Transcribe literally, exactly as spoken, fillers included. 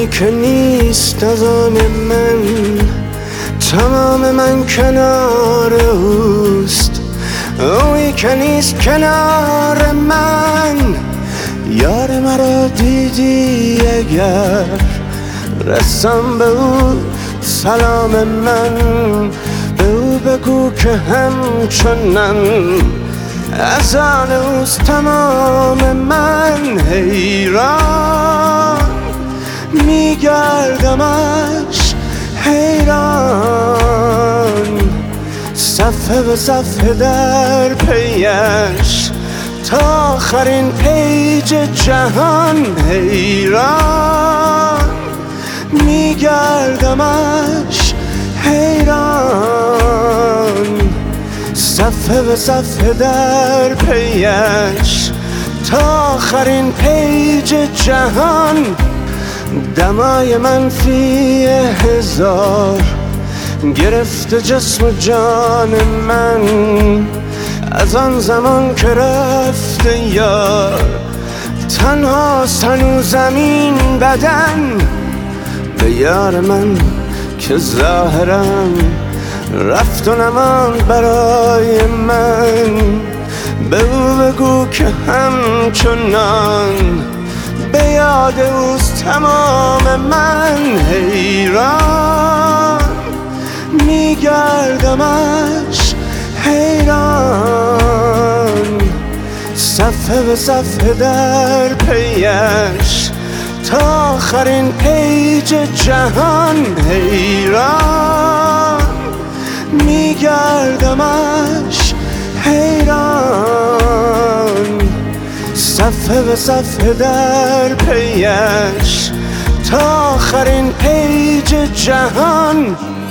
اویی که نیست از آن من، تمام من کنار اوست. اویی که نیست کنار من، یار مرا دیدی اگر رسم به او سلام من. به او بگو که همچنان از آن اوست تمام من. حیران میگردمش حیران، صفحه به صفحه در پیش تا آخرین پیج جهان. حیران میگردمش حیران، صفحه به صفحه در پیش تا آخرین پیج جهان. دمای منفی هزار گرفته جسم و جان من، از آن زمان که رفته یار تنهاست هنوز همین بدن. به یار من که ظاهرم رفت و نماند برای من، به او بگو که همچنان به یاد اوست تمام من. حیران میگردمش حیران، صفحه به صفحه در پیش تا آخرین پیج جهان. حیران میگردمش حیران، صفحه به صفحه در پیش تا آخرین پیج جهان.